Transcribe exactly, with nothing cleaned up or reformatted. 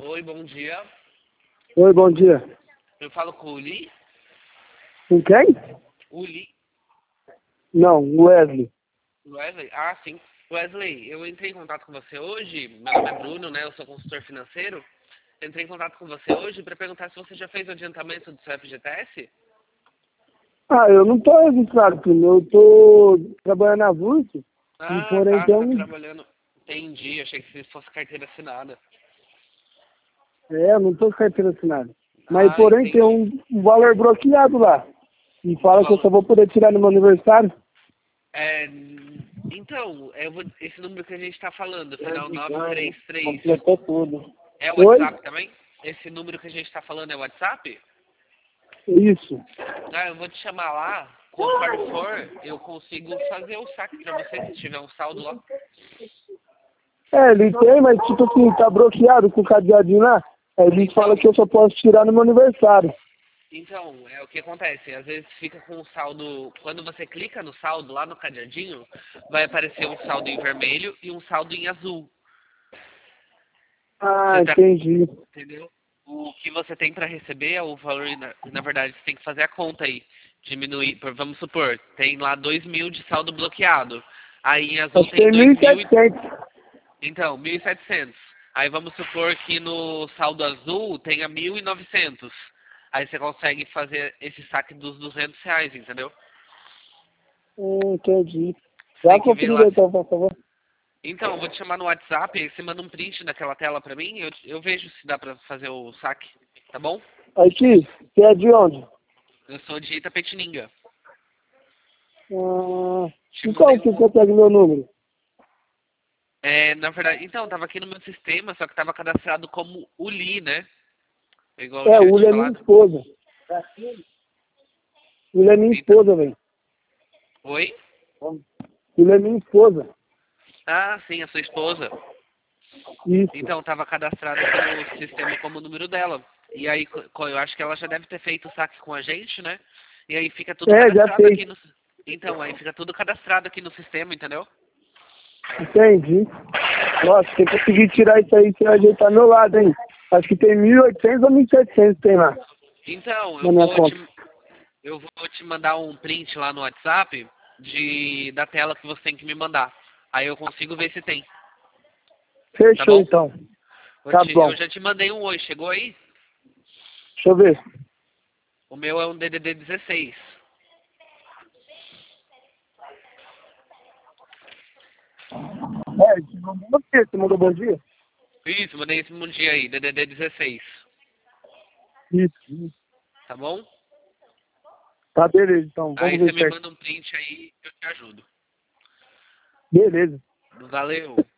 Oi, bom dia. Oi, bom dia. Eu falo com o Uli. Com quem? Uli. Não, Wesley. Wesley? Ah, sim. Wesley, eu entrei em contato com você hoje. Meu nome é Bruno, né? Eu sou consultor financeiro. Eu entrei em contato com você hoje para perguntar se você já fez o adiantamento do seu F G T S? Ah, eu não tô registrado, filho. Eu tô trabalhando na Vulto, e Ah, porém tá. Você tem tá um... trabalhando. Entendi. Achei que fosse carteira assinada. É, eu não tô com carteira assinada. Mas Ah, porém tem entendi. um, um valor bloqueado lá. E O fala que eu só valor. vou poder tirar no meu aniversário. É, então, eu vou, esse número que a gente está falando, final nove três três, Completou tudo. é o Oi? WhatsApp também? Esse número que a gente está falando é o WhatsApp? Isso. Ah, eu vou te chamar lá, conforme for, eu consigo fazer o saque pra você, se tiver um saldo lá. É, ele tem, mas tipo assim, tá bloqueado com o cadeadinho lá. Aí eles falam Então, que eu só posso tirar no meu aniversário. então, é o que acontece, às vezes fica com o saldo, quando você clica no saldo lá no cadeadinho, vai aparecer um saldo em vermelho e um saldo em azul. Ah, Você tá, entendi. entendeu? O que você tem para receber é o valor, na, na verdade, você tem que fazer a conta aí. Diminuir, por- vamos supor, tem lá dois mil de saldo bloqueado. Aí em azul Acho que tem tem dois mil e mil e... setecentos. Então, mil e setecentos. Aí vamos supor que no saldo azul tenha mil e novecentos. Aí você consegue fazer esse saque dos duzentos reais, entendeu? Hum, entendi. Você Dá tem uma que ver conferida lá. aí, então, por favor. Então, eu vou te chamar no WhatsApp, aí você manda um print daquela tela pra mim, eu, eu vejo se dá pra fazer o saque, tá bom? Aqui, você é de onde? Eu sou de Itapetininga. Ah, Te então, mandei você um. consegue meu número? É, na verdade, então, tava aqui no meu sistema, só que tava cadastrado como Uli, né? Igual eu É, tinha o te Uli é minha falado. esposa. O Uli é minha Então. esposa, velho. Oi? O Uli é minha esposa. Ah, sim, a sua esposa. Isso. Então, tava cadastrado aqui no sistema como o número dela. E aí, co- co- eu acho que ela já deve ter feito o saque com a gente, né? E aí fica tudo É, já cadastrado fez. aqui no. Então, aí fica tudo cadastrado aqui no sistema, entendeu? Entendi. Nossa, se eu conseguir tirar isso aí, você vai ajeitar meu lado, hein? Acho que tem mil e oitocentos ou mil e setecentos tem lá Então, eu na minha vou conta. te, eu vou te mandar um print lá no WhatsApp de, da tela que você tem que me mandar. Aí eu consigo ver se tem, tá Fechou, bom? então. Eu, Tá te, eu bom. já te mandei um hoje, chegou aí? Deixa eu ver. O meu é um D D D dezesseis. É, você mandou o quê? Você mandou bom dia? Isso, mandei esse um dia aí, D D D dezesseis. Isso. Tá bom? Tá, beleza, então. Aí Vamos ver você me certo. manda um print aí que eu te ajudo. Beleza. Valeu.